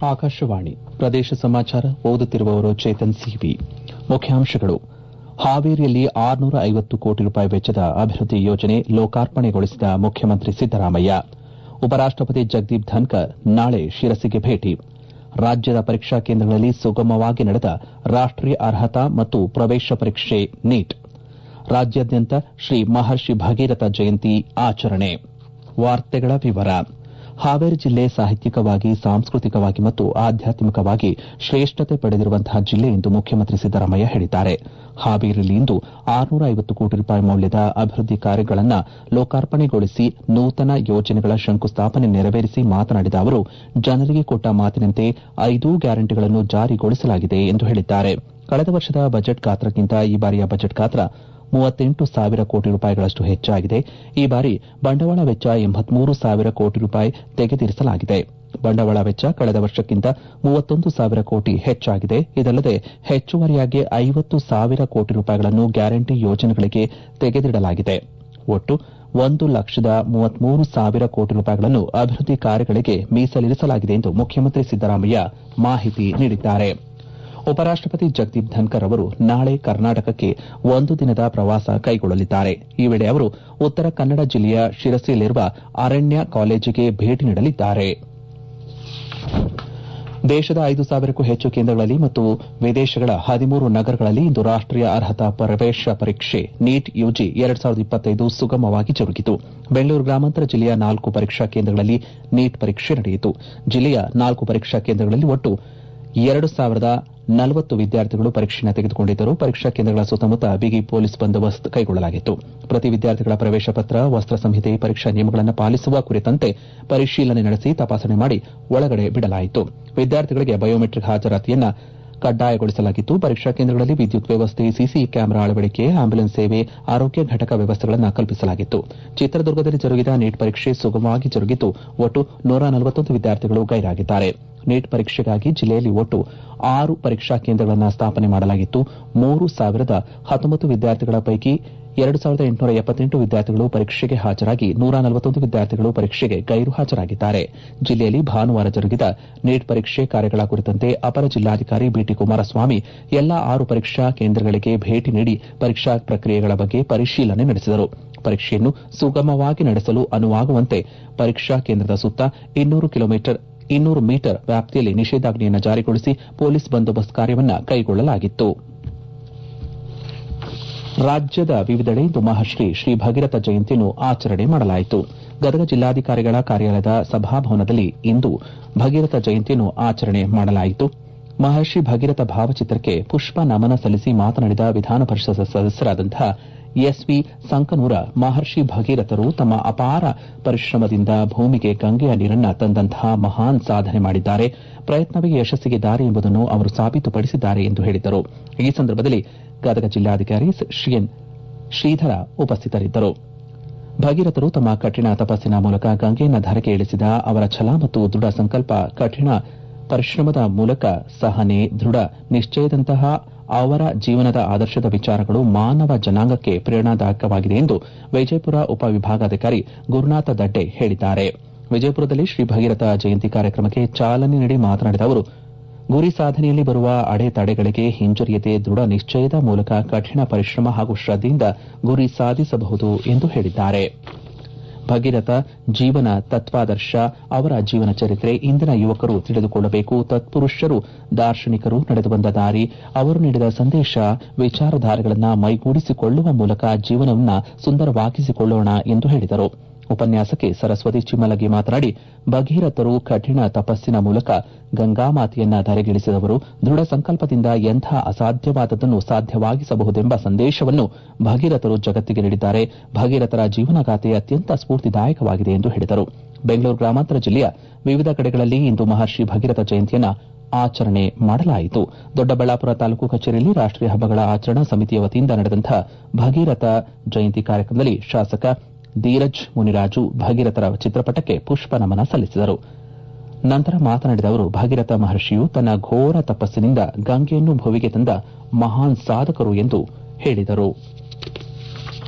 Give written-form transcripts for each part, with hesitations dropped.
ಆಕಾಶವಾಣಿ ಪ್ರದೇಶ ಸಮಾಚಾರ ಓದುತ್ತಿರುವವರು ಚೇತನ್ ಸಿವಿ. ಮುಖ್ಯಾಂಶಗಳು. ಹಾವೇರಿಯಲ್ಲಿ 650 ಕೋಟಿ ರೂಪಾಯಿ ವೆಚ್ಚದ ಅಭಿವೃದ್ಧಿ ಯೋಜನೆ ಲೋಕಾರ್ಪಣೆಗೊಳಿಸಿದ ಮುಖ್ಯಮಂತ್ರಿ ಸಿದ್ದರಾಮಯ್ಯ. ಉಪರಾಷ್ಟಪತಿ ಜಗದೀಪ್ ಧನ್ಕರ್ ನಾಳೆ ಶಿರಸಿಗೆ ಭೇಟಿ. ರಾಜ್ಯದ ಪರೀಕ್ಷಾ ಕೇಂದ್ರಗಳಲ್ಲಿ ಸುಗಮವಾಗಿ ನಡೆದ ರಾಷ್ಟೀಯ ಅರ್ಹತಾ ಮತ್ತು ಪ್ರವೇಶ ಪರೀಕ್ಷೆ ನೀಟ್. ರಾಜ್ಯಾದ್ಯಂತ ಶ್ರೀ ಮಹರ್ಷಿ ಭಗೀರಥ ಜಯಂತಿ ಆಚರಣೆ. ವಾರ್ತೆಗಳ ವಿವರ. ಹಾವೇರಿ ಜಿಲ್ಲೆ ಸಾಹಿತ್ಯಿಕವಾಗಿ, ಸಾಂಸ್ಕೃತಿಕವಾಗಿ ಮತ್ತು ಆಧ್ಯಾತ್ಮಿಕವಾಗಿ ಶ್ರೇಷ್ಠತೆ ಪಡೆದಿರುವಂತಹ ಜಿಲ್ಲೆ ಎಂದು ಮುಖ್ಯಮಂತ್ರಿ ಸಿದ್ದರಾಮಯ್ಯ ಹೇಳಿದ್ದಾರೆ. ಹಾವೇರಿಯಲ್ಲಿಂದು 650 ಕೋಟಿ ರೂಪಾಯಿ ಮೌಲ್ಯದ ಅಭಿವೃದ್ಧಿ ಕಾರ್ಯಗಳನ್ನು ಲೋಕಾರ್ಪಣೆಗೊಳಿಸಿ ನೂತನ ಯೋಜನೆಗಳ ಶಂಕುಸ್ಥಾಪನೆ ನೆರವೇರಿಸಿ ಮಾತನಾಡಿದ ಅವರು, ಜನರಿಗೆ ಕೊಟ್ಟ ಮಾತಿನಂತೆ 5 ಗ್ಯಾರಂಟಿಗಳನ್ನು ಜಾರಿಗೊಳಿಸಲಾಗಿದೆ ಎಂದು ಹೇಳಿದ್ದಾರೆ. ಕಳೆದ ವರ್ಷದ ಬಜೆಟ್ ಗಾತ್ರಕ್ಕಿಂತ ಈ ಬಾರಿಯ ಬಜೆಟ್ ಗಾತ್ರ 38,000 ಕೋಟಿ ರೂಪಾಯಿಗಳಷ್ಟು ಹೆಚ್ಚಾಗಿದೆ. ಈ ಬಾರಿ ಬಂಡವಾಳ ವೆಚ್ಚ 83,000 ಕೋಟಿ ರೂಪಾಯಿ ತೆಗೆದಿರಿಸಲಾಗಿದೆ. ಬಂಡವಾಳ ವೆಚ್ಚ ಕಳೆದ ವರ್ಷಕ್ಕಿಂತ 31,000 ಕೋಟಿ ಹೆಚ್ಚಾಗಿದೆ. ಇದಲ್ಲದೆ ಹೆಚ್ಚುವರಿಯಾಗಿ 50,000 ಕೋಟಿ ರೂಪಾಯಿಗಳನ್ನು ಗ್ಯಾರಂಟಿ ಯೋಜನೆಗಳಿಗೆ ತೆಗೆದಿಡಲಾಗಿದೆ. ಒಟ್ಟು 1,33,000 ಕೋಟಿ ರೂಪಾಯಿಗಳನ್ನು ಅಭಿವೃದ್ಧಿ ಕಾರ್ಯಗಳಿಗೆ ಮೀಸಲಿರಿಸಲಾಗಿದೆ ಎಂದು ಮುಖ್ಯಮಂತ್ರಿ ಸಿದ್ದರಾಮಯ್ಯ ಮಾಹಿತಿ ನೀಡಿದ್ದಾರೆ. ಉಪರಾಷ್ಟಪತಿ ಜಗದೀಪ್ ಧನ್ಕರ್ ಅವರು ನಾಳೆ ಕರ್ನಾಟಕಕ್ಕೆ 1 ದಿನದ ಪ್ರವಾಸ ಕೈಗೊಳ್ಳಲಿದ್ದಾರೆ. ಈ ವೇಳೆ ಅವರು ಉತ್ತರ ಕನ್ನಡ ಜಿಲ್ಲೆಯ ಶಿರಸಿಯಲ್ಲಿರುವ ಅರಣ್ಯ ಕಾಲೇಜಿಗೆ ಭೇಟಿ ನೀಡಲಿದ್ದಾರೆ. ದೇಶದ 5,000ಕ್ಕೂ ಹೆಚ್ಚು ಕೇಂದ್ರಗಳಲ್ಲಿ ಮತ್ತು ವಿದೇಶಗಳ 13 ನಗರಗಳಲ್ಲಿ ಇಂದು ರಾಷ್ಟೀಯ ಅರ್ಹತಾ ಪ್ರವೇಶ ಪರೀಕ್ಷೆ ನೀಟ್ ಯುಜಿ 2025 ಸುಗಮವಾಗಿ ಜರುಗಿತು. ಬೆಂಗಳೂರು ಗ್ರಾಮಾಂತರ ಜಿಲ್ಲೆಯ 4 ಪರೀಕ್ಷಾ ಕೇಂದ್ರಗಳಲ್ಲಿ ನೀಟ್ ಪರೀಕ್ಷೆ ನಡೆಯಿತು. ಜಿಲ್ಲೆಯ 4 ಪರೀಕ್ಷಾ ಕೇಂದ್ರಗಳಲ್ಲಿ ಒಟ್ಟು 2,040 ವಿದ್ಯಾರ್ಥಿಗಳು ಪರೀಕ್ಷೆಯನ್ನು ತೆಗೆದುಕೊಂಡಿದ್ದರು. ಪರೀಕ್ಷಾ ಕೇಂದ್ರಗಳ ಸುತ್ತಮುತ್ತ ಬಿಗಿ ಪೊಲೀಸ್ ಬಂದೋಬಸ್ತ್ ಕೈಗೊಳ್ಳಲಾಗಿತ್ತು. ಪ್ರತಿ ವಿದ್ಯಾರ್ಥಿಗಳ ಪ್ರವೇಶ ಪತ್ರ, ವಸ್ತ್ರ ಸಂಹಿತೆ, ಪರೀಕ್ಷಾ ನಿಯಮಗಳನ್ನು ಪಾಲಿಸುವ ಕುರಿತಂತೆ ಪರಿಶೀಲನೆ ನಡೆಸಿ ತಪಾಸಣೆ ಮಾಡಿ ಒಳಗಡೆ ಬಿಡಲಾಯಿತು. ವಿದ್ಯಾರ್ಥಿಗಳಿಗೆ ಬಯೋಮೆಟ್ರಿಕ್ ಹಾಜರಾತಿಯನ್ನು ಕಡ್ಡಾಯಗೊಳಿಸಲಾಗಿತ್ತು. ಪರೀಕ್ಷಾ ಕೇಂದ್ರಗಳಲ್ಲಿ ವಿದ್ಯುತ್ ವ್ಯವಸ್ಥೆ, ಸಿಸಿ ಕ್ಯಾಮೆರಾ ಅಳವಡಿಕೆ, ಆಂಬ್ಯುಲೆನ್ಸ್ ಸೇವೆ, ಆರೋಗ್ಯ ಘಟಕ ವ್ಯವಸ್ಥೆಗಳನ್ನು ಕಲ್ಪಿಸಲಾಗಿತ್ತು. ಚಿತ್ರದುರ್ಗದಲ್ಲಿ ಜರುಗಿದ ನೀಟ್ ಪರೀಕ್ಷೆ ಸುಗಮವಾಗಿ ಜರುಗಿದ್ದು ಒಟ್ಟು 141 ವಿದ್ಯಾರ್ಥಿಗಳು ಗೈರಾಗಿದ್ದಾರೆ. ನೀಟ್ ಪರೀಕ್ಷೆಗಾಗಿ ಜಿಲ್ಲೆಯಲ್ಲಿ ಒಟ್ಟು 6 ಪರೀಕ್ಷಾ ಕೇಂದ್ರಗಳನ್ನು ಸ್ಥಾಪನೆ ಮಾಡಲಾಗಿತ್ತು. 3,019 ವಿದ್ಯಾರ್ಥಿಗಳ ಪೈಕಿ 2,878 ವಿದ್ಯಾರ್ಥಿಗಳು ಪರೀಕ್ಷೆಗೆ ಹಾಜರಾಗಿ 141 ವಿದ್ಯಾರ್ಥಿಗಳು ಪರೀಕ್ಷೆಗೆ ಗೈರು ಹಾಜರಾಗಿದ್ದಾರೆ. ಜಿಲ್ಲೆಯಲ್ಲಿ ಭಾನುವಾರ ಜರುಗಿದ ನೀಟ್ ಪರೀಕ್ಷೆ ಕಾರ್ಯಗಳ ಕುರಿತಂತೆ ಅಪರ ಜಿಲ್ಲಾಧಿಕಾರಿ ಬಿಟಿ ಕುಮಾರಸ್ವಾಮಿ ಎಲ್ಲಾ 6 ಪರೀಕ್ಷಾ ಕೇಂದ್ರಗಳಿಗೆ ಭೇಟಿ ನೀಡಿ ಪರೀಕ್ಷಾ ಪ್ರಕ್ರಿಯೆಗಳ ಬಗ್ಗೆ ಪರಿಶೀಲನೆ ನಡೆಸಿದರು. ಪರೀಕ್ಷೆಯನ್ನು ಸುಗಮವಾಗಿ ನಡೆಸಲು ಅನುವಾಗುವಂತೆ ಪರೀಕ್ಷಾ ಕೇಂದ್ರದ ಸುತ್ತ 200 ಮೀಟರ್ ವ್ಯಾಪ್ತಿಯಲ್ಲಿ ನಿಷೇಧಾಜ್ಞೆಯನ್ನು ಜಾರಿಗೊಳಿಸಿ ಪೊಲೀಸ್ ಬಂದೋಬಸ್ತ್ ಕಾರ್ಯವನ್ನು ಕೈಗೊಳ್ಳಲಾಗಿತ್ತು. ರಾಜ್ಯದ ವಿವಿಧೆಡೆ ಇಂದು ಮಹರ್ಷಿ ಶ್ರೀ ಭಗೀರಥ ಜಯಂತಿಯನ್ನು ಆಚರಣೆ ಮಾಡಲಾಯಿತು. ಗದಗ ಜಿಲ್ಲಾಧಿಕಾರಿಗಳ ಕಾರ್ಯಾಲಯದ ಸಭಾಭವನದಲ್ಲಿ ಇಂದು ಭಗೀರಥ ಜಯಂತಿಯನ್ನು ಆಚರಣೆ ಮಾಡಲಾಯಿತು. ಮಹರ್ಷಿ ಭಗೀರಥ ಭಾವಚಿತ್ರಕ್ಕೆ ಪುಷ್ಪ ನಮನ ಸಲ್ಲಿಸಿ ಮಾತನಾಡಿದ ವಿಧಾನ ಪರಿಷತ್ ಸದಸ್ಯರಾದಂತಹ ಎಸ್ವಿ ಸಂಕನೂರ, ಮಹರ್ಷಿ ಭಗೀರಥರು ತಮ್ಮ ಅಪಾರ ಪರಿಶ್ರಮದಿಂದ ಭೂಮಿಗೆ ಗಂಗೆಯ ನೀರನ್ನು ತಂದಂತಹ ಮಹಾನ್ ಸಾಧನೆ ಮಾಡಿದ್ದಾರೆ. ಪ್ರಯತ್ನವೇ ಯಶಸ್ಸಿಗೆ ದಾರಿ ಎಂಬುದನ್ನು ಅವರು ಸಾಬೀತುಪಡಿಸಿದ್ದಾರೆ ಎಂದು ಹೇಳಿದರು. ಈ ಸಂದರ್ಭದಲ್ಲಿ ಗದಗ ಜಿಲ್ಲಾಧಿಕಾರಿ ಶ್ರೀಧರ ಉಪಸ್ಥಿತರಿದ್ದರು. ಭಗೀರಥರು ತಮ್ಮ ಕಠಿಣ ತಪಸ್ಸಿನ ಮೂಲಕ ಗಂಗೆಯನ್ನು ಧರೆಗೆ ಇಳಿಸಿದ ಅವರ ಛಲ ಮತ್ತು ದೃಢ ಸಂಕಲ್ಪ, ಕಠಿಣ ಪರಿಶ್ರಮದ ಮೂಲಕ ಸಹನೆ, ದೃಢ ನಿಶ್ಚಯದಂತಹ ಅವರ ಜೀವನದ ಆದರ್ಶದ ವಿಚಾರಗಳು ಮಾನವ ಜನಾಂಗಕ್ಕೆ ಪ್ರೇರಣಾದಾಯಕವಾಗಿದೆ ಎಂದು ವಿಜಯಪುರ ಉಪವಿಭಾಗಾಧಿಕಾರಿ ಗುರುನಾಥ ದಡ್ಡೆ ಹೇಳಿದ್ದಾರೆ. ವಿಜಯಪುರದಲ್ಲಿ ಶ್ರೀ ಭಗೀರಥ ಜಯಂತಿ ಕಾರ್ಯಕ್ರಮಕ್ಕೆ ಚಾಲನೆ ನೀಡಿ ಮಾತನಾಡಿದ ಅವರು, ಗುರಿ ಸಾಧನೆಯಲ್ಲಿ ಬರುವ ಅಡೆತಡೆಗಳಿಗೆ ಹಿಂಜರಿಯದೆ ದೃಢ ನಿಶ್ಚಯದ ಮೂಲಕ ಕಠಿಣ ಪರಿಶ್ರಮ ಹಾಗೂ ಶ್ರದ್ಧೆಯಿಂದ ಗುರಿ ಸಾಧಿಸಬಹುದು ಎಂದು ಹೇಳಿದ್ದಾರೆ. ಭಗೀರಥ ಜೀವನ ತತ್ವಾದರ್ಶ, ಅವರ ಜೀವನ ಚರಿತ್ರೆ ಇಂದಿನ ಯುವಕರು ತಿಳಿದುಕೊಳ್ಳಬೇಕು. ತತ್ಪುರುಷರು, ದಾರ್ಶನಿಕರು ನಡೆದು ಬಂದ ದಾರಿ, ಅವರು ನೀಡಿದ ಸಂದೇಶ, ವಿಚಾರಧಾರೆಗಳನ್ನು ಮೈಗೂಡಿಸಿಕೊಳ್ಳುವ ಮೂಲಕ ಜೀವನವನ್ನು ಸುಂದರವಾಗಿಸಿಕೊಳ್ಳೋಣ ಎಂದು ಹೇಳಿದರು. ಉಪನ್ಯಾಸಕಿ ಸರಸ್ವತಿ ಚಿಮ್ಮಲಗಿ ಮಾತನಾಡಿ, ಭಗೀರಥರು ಕಠಿಣ ತಪಸ್ಸಿನ ಮೂಲಕ ಗಂಗಾಮಾತೆಯನ್ನ ಧರೆಗಿಳಿಸಿದವರು. ದೃಢ ಸಂಕಲ್ಪದಿಂದ ಎಂಥ ಅಸಾಧ್ಯವಾದದ್ದನ್ನು ಸಾಧ್ಯವಾಗಿಸಬಹುದೆಂಬ ಸಂದೇಶವನ್ನು ಭಗೀರಥರು ಜಗತ್ತಿಗೆ ನೀಡಿದ್ದಾರೆ. ಭಗೀರಥರ ಜೀವನಗಾಥೆ ಅತ್ಯಂತ ಸ್ಫೂರ್ತಿದಾಯಕವಾಗಿದೆ ಎಂದು ಹೇಳಿದರು. ಬೆಂಗಳೂರು ಗ್ರಾಮಾಂತರ ಜಿಲ್ಲೆಯ ವಿವಿಧ ಕಡೆಗಳಲ್ಲಿ ಇಂದು ಮಹರ್ಷಿ ಭಗೀರಥ ಜಯಂತಿಯನ್ನು ಆಚರಣೆ ಮಾಡಲಾಯಿತು. ದೊಡ್ಡಬಳ್ಳಾಪುರ ತಾಲೂಕು ಕಚೇರಿಯಲ್ಲಿ ರಾಷ್ಟೀಯ ಹಬ್ಬಗಳ ಆಚರಣಾ ಸಮಿತಿಯ ವತಿಯಿಂದ ನಡೆದಂತಹ ಭಗೀರಥ ಜಯಂತಿ ಕಾರ್ಯಕ್ರಮದಲ್ಲಿ ಶಾಸಕ ಧೀರಜ್ ಮುನಿರಾಜು ಭಗೀರಥರ ಚಿತ್ರಪಟಕ್ಕೆ ಪುಷ್ಪ ನಮನ ಸಲ್ಲಿಸಿದರು. ನಂತರ ಮಾತನಾಡಿದ ಅವರು, ಭಗೀರಥ ಮಹರ್ಷಿಯು ತನ್ನ ಘೋರ ತಪಸ್ಸಿನಿಂದ ಗಂಗೆಯನ್ನು ಭುವಿಗೆ ತಂದ ಮಹಾನ್ ಸಾಧಕರು ಎಂದು ಹೇಳಿದರು.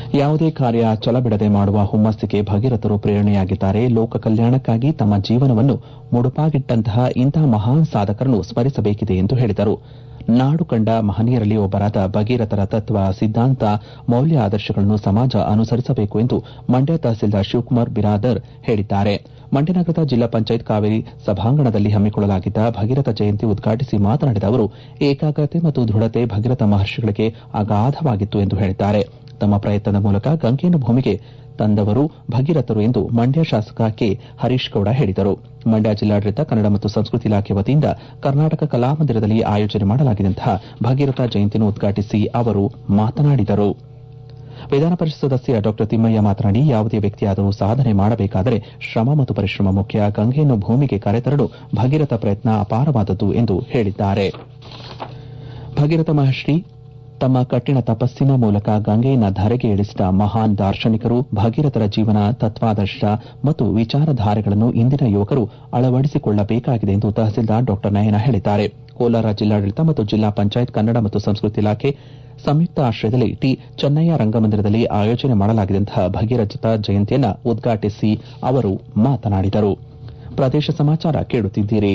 ಯಾವುದೇ ಕಾರ್ಯ ಛಲಬಿಡದೆ ಮಾಡುವ ಹುಮ್ಮಸ್ಸಿಗೆ ಭಗೀರಥರು ಪ್ರೇರಣೆಯಾಗಿದ್ದಾರೆ. ಲೋಕ ಕಲ್ಯಾಣಕ್ಕಾಗಿ ತಮ್ಮ ಜೀವನವನ್ನು ಮುಡುಪಾಗಿಟ್ಟಂತಹ ಇಂತಹ ಮಹಾನ್ ಸಾಧಕರನ್ನು ಸ್ಮರಿಸಬೇಕಿದೆ ಎಂದು ಹೇಳಿದರು. ನಾಡು ಕಂಡ ಮಹನೀಯರಲ್ಲಿ ಒಬ್ಬರಾದ ಭಗೀರಥರ ತತ್ವ, ಸಿದ್ದಾಂತ, ಮೌಲ್ಯ, ಆದರ್ಶಗಳನ್ನು ಸಮಾಜ ಅನುಸರಿಸಬೇಕು ಎಂದು ಮಂಡ್ಯ ತಹಸೀಲ್ದಾರ್ ಶಿವಕುಮಾರ್ ಬಿರಾದರ್ ಹೇಳಿದ್ದಾರೆ. ಮಂಡ್ಯ ನಗರದ ಜಿಲ್ಲಾ ಪಂಚಾಯತ್ ಕಾವೇರಿ ಸಭಾಂಗಣದಲ್ಲಿ ಹಮ್ಮಿಕೊಳ್ಳಲಾಗಿದ್ದ ಭಗೀರಥ ಜಯಂತಿ ಉದ್ಘಾಟಿಸಿ ಮಾತನಾಡಿದ ಅವರು, ಏಕಾಗ್ರತೆ ಮತ್ತು ದೃಢತೆ ಭಗೀರಥ ಮಹರ್ಷಿಗಳಿಗೆ ಅಗಾಧವಾಗಿತ್ತು ಎಂದು ಹೇಳಿದ್ದಾರೆ. ತಮ್ಮ ಪ್ರಯತ್ನದ ಮೂಲಕ ಗಂಗೆಯನ್ನು ಭೂಮಿಗೆ ತಂದವರು ಭಗೀರಥರು ಎಂದು ಮಂಡ್ಯ ಶಾಸಕ ಕೆ ಹರೀಶ್ ಗೌಡ ಹೇಳಿದರು. ಮಂಡ್ಯ ಜಿಲ್ಲಾಡಳಿತ ಕನ್ನಡ ಮತ್ತು ಸಂಸ್ಕೃತಿ ಇಲಾಖೆ ವತಿಯಿಂದ ಕರ್ನಾಟಕ ಕಲಾಮಂದಿರದಲ್ಲಿ ಆಯೋಜನೆ ಮಾಡಲಾಗಿದ್ದಂತಹ ಭಗೀರಥ ಜಯಂತಿಯನ್ನು ಉದ್ಘಾಟಿಸಿ ಅವರು ಮಾತನಾಡಿದರು. ವಿಧಾನ ಪರಿಷತ್ ಸದಸ್ಯ ಡಾ ತಿಮ್ಮಯ್ಯ ಮಾತನಾಡಿ, ಯಾವುದೇ ವ್ಯಕ್ತಿಯಾದರೂ ಸಾಧನೆ ಮಾಡಬೇಕಾದರೆ ಶ್ರಮ ಮತ್ತು ಪರಿಶ್ರಮ ಮುಖ್ಯ. ಗಂಗೆಯನ್ನು ಭೂಮಿಗೆ ಕರೆತರಲು ಭಗೀರಥ ಪ್ರಯತ್ನ ಅಪಾರವಾದದ್ದು ಎಂದು ಹೇಳಿದ್ದಾರೆ. ಭಗೀರಥ ಮಹರ್ಷಿ ತಮ್ಮ ಕಠಿಣ ತಪಸ್ಸಿನ ಮೂಲಕ ಗಂಗೆಯನ್ನು ಧರೆಗೆ ಇಳಿಸಿದ ಮಹಾನ್ ದಾರ್ಶನಿಕರು. ಭಗೀರಥರ ಜೀವನ, ತತ್ವಾದರ್ಶ ಮತ್ತು ವಿಚಾರಧಾರೆಗಳನ್ನು ಇಂದಿನ ಯುವಕರು ಅಳವಡಿಸಿಕೊಳ್ಳಬೇಕಾಗಿದೆ ಎಂದು ತಹಸೀಲ್ದಾರ್ ಡಾ ನಯನ ಹೇಳಿದ್ದಾರೆ. ಕೋಲಾರ ಜಿಲ್ಲಾಡಳಿತ ಮತ್ತು ಜಿಲ್ಲಾ ಪಂಚಾಯತ್ ಕನ್ನಡ ಮತ್ತು ಸಂಸ್ಕೃತಿ ಇಲಾಖೆ ಸಂಯುಕ್ತ ಆಶ್ರಯದಲ್ಲಿ ಟಿ ಚೆನ್ನಯ್ಯ ರಂಗಮಂದಿರದಲ್ಲಿ ಆಯೋಜನೆ ಮಾಡಲಾಗಿದ್ದಂತಹ ಭಗೀರಥ ಜಯಂತಿಯನ್ನು ಉದ್ಘಾಟಿಸಿ ಅವರು ಮಾತನಾಡಿದರು. ಪ್ರದೇಶ ಸಮಾಚಾರ ಕೇಳುತ್ತಿದ್ದೀರಿ.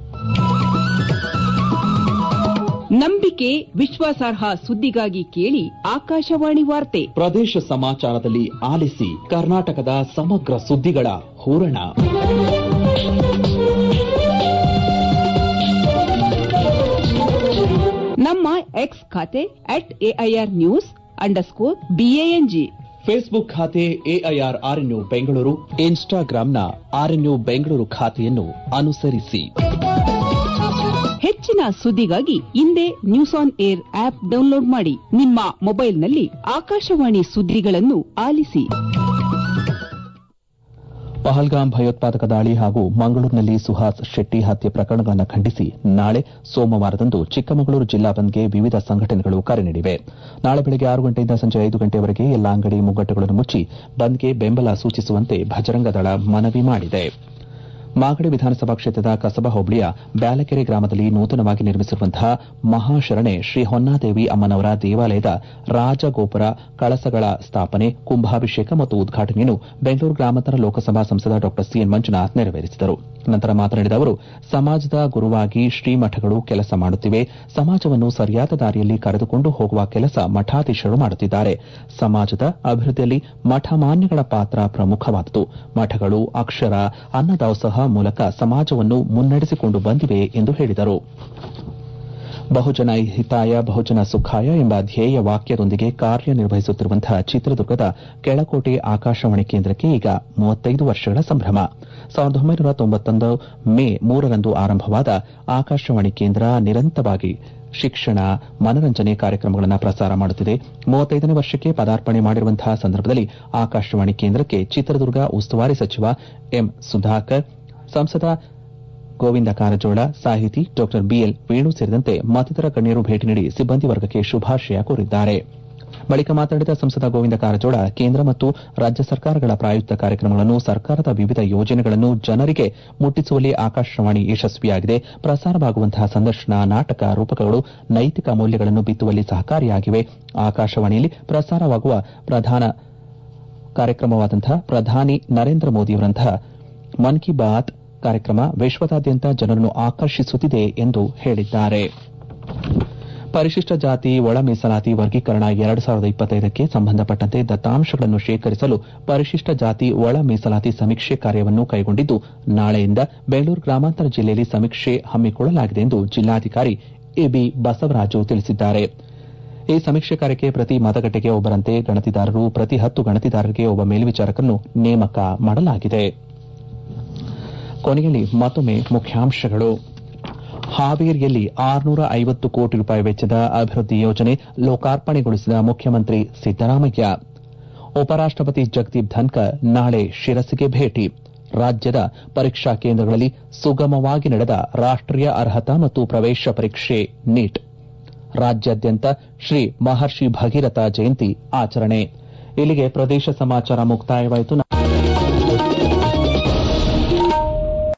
ನಂಬಿಕೆ, ವಿಶ್ವಾಸಾರ್ಹ ಸುದ್ದಿಗಾಗಿ ಕೇಳಿ ಆಕಾಶವಾಣಿ ವಾರ್ತೆ. ಪ್ರದೇಶ ಸಮಾಚಾರದಲ್ಲಿ ಆಲಿಸಿ ಕರ್ನಾಟಕದ ಸಮಗ್ರ ಸುದ್ದಿಗಳ ಹೂರಣ. ನಮ್ಮ ಎಕ್ಸ್ ಖಾತೆ @AIR_News_BANG, ಫೇಸ್ಬುಕ್ ಖಾತೆ AIR RNU Bengaluru, ಇನ್ಸ್ಟಾಗ್ರಾಂನ RNU Bengaluru ಖಾತೆಯನ್ನು ಅನುಸರಿಸಿ. ಹೆಚ್ಚಿನ ಸುದ್ದಿಗಾಗಿ ಇಂದೇ news on air app download ಮಾಡಿ. ನಿಮ್ಮ ಮೊಬೈಲ್ನಲ್ಲಿ ಆಕಾಶವಾಣಿ ಸುದ್ದಿಗಳನ್ನು ಆಲಿಸಿ. ಪಹಲ್ಗಾಮ್ ಭಯೋತ್ಪಾದಕ ದಾಳಿ ಹಾಗೂ ಮಂಗಳೂರಿನಲ್ಲಿ ಸುಹಾಸ್ ಶೆಟ್ಟಿ ಹತ್ಯೆ ಪ್ರಕರಣಗಳನ್ನು ಖಂಡಿಸಿ ನಾಳೆ ಸೋಮವಾರದಂದು ಚಿಕ್ಕಮಗಳೂರು ಜಿಲ್ಲಾ ಬಂದ್ಗೆ ವಿವಿಧ ಸಂಘಟನೆಗಳು ಕರೆ ನೀಡಿವೆ. ನಾಳೆ ಬೆಳಗ್ಗೆ 6 ಗಂಟೆಯಿಂದ ಸಂಜೆ 5 ಗಂಟೆಯವರೆಗೆ ಎಲ್ಲ ಅಂಗಡಿ ಮುಗ್ಗಟ್ಟುಗಳನ್ನು ಮುಚ್ಚಿ ಬಂದ್ಗೆ ಬೆಂಬಲ ಸೂಚಿಸುವಂತೆ ಬಜರಂಗ ದಳ ಮನವಿ ಮಾಡಿದೆ. ಮಾಗಡಿ ವಿಧಾನಸಭಾ ಕ್ಷೇತ್ರದ ಕಸಬಾ ಹೋಬಳಿಯ ಬ್ಯಾಲಕೆರೆ ಗ್ರಾಮದಲ್ಲಿ ನೂತನವಾಗಿ ನಿರ್ಮಿಸಿರುವಂತಹ ಮಹಾಶರಣೆ ಶ್ರೀ ಹೊನ್ನಾದೇವಿ ಅಮ್ಮನವರ ದೇವಾಲಯದ ರಾಜಗೋಪುರ ಕಳಸಗಳ ಸ್ಥಾಪನೆ, ಕುಂಭಾಭಿಷೇಕ ಮತ್ತು ಉದ್ಘಾಟನೆಯನ್ನು ಬೆಂಗಳೂರು ಗ್ರಾಮಾಂತರ ಲೋಕಸಭಾ ಸಂಸದ ಡಾ ಸಿಎನ್ ಮಂಜುನಾಥ್ ನೆರವೇರಿಸಿದರು. ನಂತರ ಮಾತನಾಡಿದ ಅವರು, ಸಮಾಜದ ಗುರುವಾಗಿ ಶ್ರೀಮಠಗಳು ಕೆಲಸ ಮಾಡುತ್ತಿವೆ. ಸಮಾಜವನ್ನು ಸರಿಯಾದ ದಾರಿಯಲ್ಲಿ ಕರೆದುಕೊಂಡು ಹೋಗುವ ಕೆಲಸ ಮಠಾಧೀಶರು ಮಾಡುತ್ತಿದ್ದಾರೆ. ಸಮಾಜದ ಅಭಿವೃದ್ಧಿಯಲ್ಲಿ ಮಠಮಾನ್ಯಗಳ ಪಾತ್ರ ಪ್ರಮುಖವಾದುದು. ಮಠಗಳು ಅಕ್ಷರ, ಅನ್ನದಾಸೋಹ ಮೂಲಕ ಸಮಾಜವನ್ನು ಮುನ್ನಡೆಸಿಕೊಂಡು ಬಂದಿವೆ ಎಂದು ಹೇಳಿದರು. ಬಹುಜನ ಹಿತಾಯ ಬಹುಜನ ಸುಖಾಯ ಎಂಬ ಧ್ಯೇಯ ವಾಕ್ಯದೊಂದಿಗೆ ಕಾರ್ಯನಿರ್ವಹಿಸುತ್ತಿರುವಂತಹ ಚಿತ್ರದುರ್ಗದ ಕೆಳಕೋಟೆ ಆಕಾಶವಾಣಿ ಕೇಂದ್ರಕ್ಕೆ ಈಗ 35 ವರ್ಷಗಳ ಸಂಭ್ರಮ. 1991 ಮೇ 3ರಂದು ಆರಂಭವಾದ ಆಕಾಶವಾಣಿ ಕೇಂದ್ರ ನಿರಂತರವಾಗಿ ಶಿಕ್ಷಣ, ಮನರಂಜನೆ ಕಾರ್ಯಕ್ರಮಗಳನ್ನು ಪ್ರಸಾರ ಮಾಡುತ್ತಿದೆ. 35ನೇ ವರ್ಷಕ್ಕೆ ಪದಾರ್ಪಣೆ ಮಾಡಿರುವಂತಹ ಸಂದರ್ಭದಲ್ಲಿ ಆಕಾಶವಾಣಿ ಕೇಂದ್ರಕ್ಕೆ ಚಿತ್ರದುರ್ಗ ಉಸ್ತುವಾರಿ ಸಚಿವ ಎಂ ಸುಧಾಕರ್, ಸಂಸದ ಗೋವಿಂದ ಕಾರಜೋಳ, ಸಾಹಿತಿ ಡಾ ಬಿಎಲ್ ವೇಣು ಸೇರಿದಂತೆ ಮತ್ತಿತರ ಗಣ್ಯರು ಭೇಟಿ ನೀಡಿ ಸಿಬ್ಬಂದಿ ವರ್ಗಕ್ಕೆ ಶುಭಾಶಯ ಕೋರಿದ್ದಾರೆ. ಬಳಿಕ ಮಾತನಾಡಿದ ಸಂಸದ ಗೋವಿಂದ ಕಾರಜೋಳ, ಕೇಂದ್ರ ಮತ್ತು ರಾಜ್ಯ ಸರ್ಕಾರಗಳ ಪ್ರಾಯೋಜಿತ ಕಾರ್ಯಕ್ರಮಗಳನ್ನು, ಸರ್ಕಾರದ ವಿವಿಧ ಯೋಜನೆಗಳನ್ನು ಜನರಿಗೆ ಮುಟ್ಟಿಸುವಲ್ಲಿ ಆಕಾಶವಾಣಿ ಯಶಸ್ವಿಯಾಗಿದೆ. ಪ್ರಸಾರವಾಗುವಂತಹ ಸಂದರ್ಶನ, ನಾಟಕ, ರೂಪಕಗಳು ನೈತಿಕ ಮೌಲ್ಯಗಳನ್ನು ಬಿತ್ತುವಲ್ಲಿ ಸಹಕಾರಿಯಾಗಿವೆ. ಆಕಾಶವಾಣಿಯಲ್ಲಿ ಪ್ರಸಾರವಾಗುವ ಪ್ರಧಾನ ಕಾರ್ಯಕ್ರಮವಾದಂತಹ ಪ್ರಧಾನಿ ನರೇಂದ್ರ ಮೋದಿಯವರಂತಹ ಮನ್ ಕಿ ಬಾತ್ ಕಾರ್ಯಕ್ರಮ ವಿಶ್ವದಾದ್ಯಂತ ಜನರನ್ನು ಆಕರ್ಷಿಸುತ್ತಿದೆ ಎಂದು ಹೇಳಿದ್ದಾರೆ. ಪರಿಶಿಷ್ಟ ಜಾತಿ ಒಳ ಮೀಸಲಾತಿ ವರ್ಗೀಕರಣ 2025ಕ್ಕೆ ಸಂಬಂಧಪಟ್ಟಂತೆ ದತ್ತಾಂಶಗಳನ್ನು ಶೇಖರಿಸಲು ಪರಿಶಿಷ್ಟ ಜಾತಿ ಒಳ ಮೀಸಲಾತಿ ಸಮೀಕ್ಷೆ ಕಾರ್ಯವನ್ನು ಕೈಗೊಂಡಿದ್ದು, ನಾಳೆಯಿಂದ ಬೆಂಗಳೂರು ಗ್ರಾಮಾಂತರ ಜಿಲ್ಲೆಯಲ್ಲಿ ಸಮೀಕ್ಷೆ ಹಮ್ಮಿಕೊಳ್ಳಲಾಗಿದೆ ಎಂದು ಜಿಲ್ಲಾಧಿಕಾರಿ ಎಬಿ ಬಸವರಾಜು ತಿಳಿಸಿದ್ದಾರೆ. ಈ ಸಮೀಕ್ಷೆ ಕಾರ್ಯಕ್ಕೆ ಪ್ರತಿ ಮತಗಟ್ಟೆಗೆ ಒಬ್ಬರಂತೆ ಗಣತಿದಾರರು, ಪ್ರತಿ 10 ಗಣತಿದಾರರಿಗೆ ಒಬ್ಬ ಮೇಲ್ವಿಚಾರಕರನ್ನು ನೇಮಕ ಮಾಡಲಾಗಿದೆ. ಕೊನೆಯಲ್ಲಿ ಮತ್ತೊಮ್ಮೆ ಮುಖ್ಯಾಂಶಗಳು. ಹಾವೇರಿಯಲ್ಲಿ 650 ಕೋಟಿ ರೂಪಾಯಿ ವೆಚ್ಚದ ಅಭಿವೃದ್ಧಿ ಯೋಜನೆ ಲೋಕಾರ್ಪಣೆಗೊಳಿಸಿದ ಮುಖ್ಯಮಂತ್ರಿ ಸಿದ್ದರಾಮಯ್ಯ. ಉಪರಾಷ್ಟಪತಿ ಜಗದೀಪ್ ಧನ್ಕರ್ ನಾಳೆ ಶಿರಸಿಗೆ ಭೇಟಿ. ರಾಜ್ಯದ ಪರೀಕ್ಷಾ ಕೇಂದ್ರಗಳಲ್ಲಿ ಸುಗಮವಾಗಿ ನಡೆದ ರಾಷ್ಟೀಯ ಅರ್ಹತಾ ಮತ್ತು ಪ್ರವೇಶ ಪರೀಕ್ಷೆ ನೀಟ್. ರಾಜ್ಯಾದ್ಯಂತ ಶ್ರೀ ಮಹರ್ಷಿ ಭಗೀರಥ ಜಯಂತಿ ಆಚರಣೆ. ಇಲ್ಲಿಗೆ ಪ್ರದೇಶ ಸಮಾಚಾರ ಮುಕ್ತಾಯವಾಯಿತು.